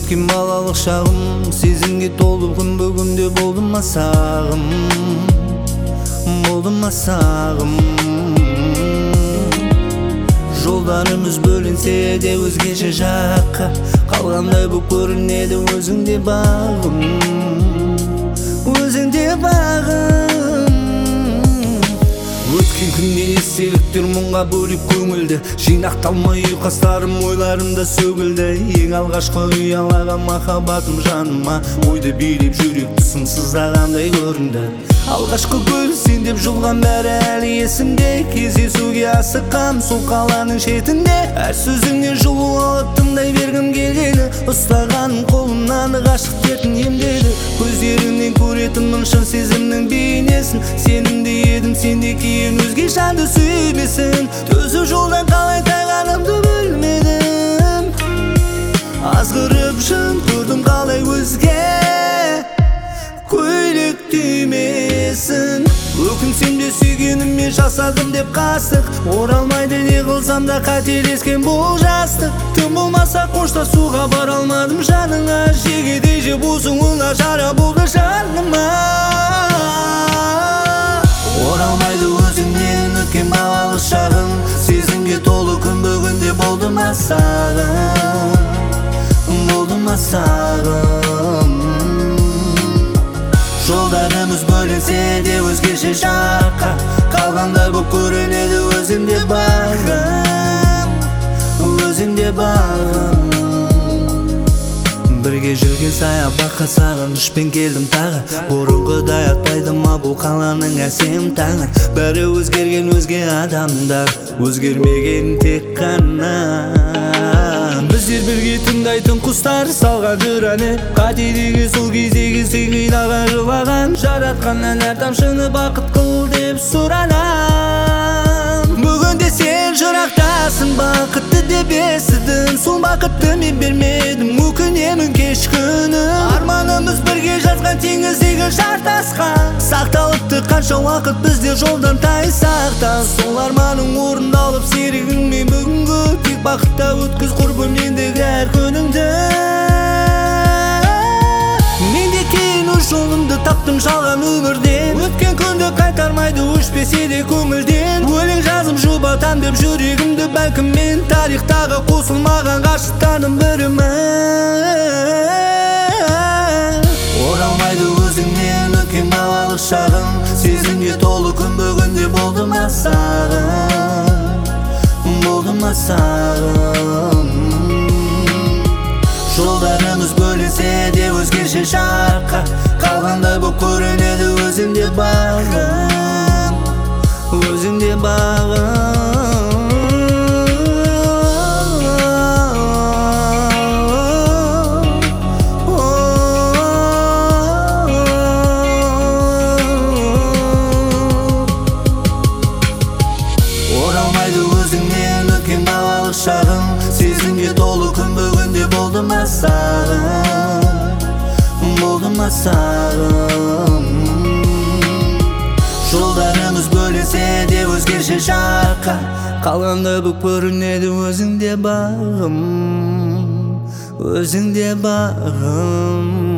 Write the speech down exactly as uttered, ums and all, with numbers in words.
өткен балалық шағым, сезімге толы күн бүгінде болды ма сағым, болды ма сағым. Жолдарымыз бөлінсе де өзгеше жаққа, қалғандай бұл көрінеді өзіңде бағым, өзіңде бағым. Өткен күннен естеліктер мұңға бөліп көңілді, жинақталмай ұйқастарым ойларымда сөгілді. Ең алғашқы ұялаған махаббатым жаныма ойды билеп жүректі сыңсыздағандай көрінді. Алғашқы гүл сен деп жұлған бәрі әлі есімде, кездесуге асыққам сол қаланың шетінде. Әр сөзіңнен жылу алып тыңдай бергім келгені, ұстаған қолымнан ғашық дертін емдеді. Көздеріңнен көретінмін шын сезімнің бейнесін, сенімді едім сенде кейін өзге жанды сүймесін. Төзу жолдан қалай тайғанымды білмедім, азғырып жын көрдім қалай өзге көйлек түймесін. Өкінсем де сүйгеніммен жасадым деп қастық, оралмайды не қылсам да қателескен бұл жастық. Тым болмаса қоштасуға бара алмадым жаныңа, жегедей жеп осыңыңа жара болды жаныма. Оралмайды өзіңнен өткен балалық шағым, сезімге толы күн бүгінде болды ма сағым, болды ма сағым. Жолдарымыз бөлінсе де өзгеше жаққа, қалғандай бұл көрінеді өзіңде бағым, өзіңде бағым. Бірге жүрген саябаққа сағынышпен келдім тағы, бұрынғыдай атпайды ма бұл қаланың әсем таңы. Бәрі өзгерген өзге адамдар, өзгермеген тек қана біздер. Бірге тыңдайтын құстар салған жыр әні, қателігі сол кездегі сен қинаған жылаған. Жаратқаннан әр тамшыны бақыт қыл деп сұранам. Бүгінде сен жырақтасың, бақытты деп естідім, сол бақытты мен бермедім, өкінемін кеш күні. Арманымыз бірге жазған теңіздегі жартасқан, сақталыпты қанша уақыт бізде жолдан тайсақ та. Сол арманың орындалып серігіңмен бүгінгі, тек бақытта өткіз құрбым ендігі әр күніңді. Мен де кейін өз жолымды таптым жалған өмірден, өткен күнді қайтармайды өшпесе де көңілден. Өлең жазым жұбатам деп жүрегімді, бәлкім мен тарихтағы қосылмаған ғашықтардың бірімін. Оралмайды өзіңнен өткен балалық шағым, сезімге толы күн бүгінде болды ма сағым, болды ма сағым. Жолдарымыз бөлінсе де өзгеше жаққа, қалғандай бұл көрінеді өзіңде бағым, өзіңде бағым. Оралмайды өзіңнен өткен балалық шағым, сезімге толы күн бүгінде болды ма сағым, болды ма сағым. Жолдарымыз бөлінсе де өзгеше жаққа, қалғандай бұл көрінеді өзіңде бағым, өзіңде бағым.